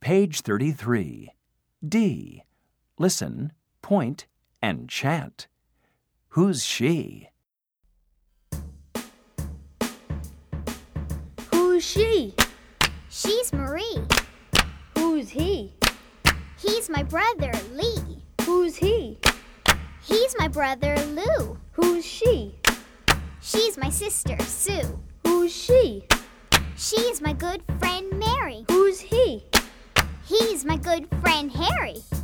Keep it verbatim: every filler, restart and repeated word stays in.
Page thirty-three. D. Listen, point, and chant. Who's she? Who's she? She's Marie. Who's he? He's my brother, Lee. Who's he? He's my brother, Lou. Who's she? She's my sister, Sue. Who's she? She's my good friend, Mary. Who's he? He's my good friend, Harry.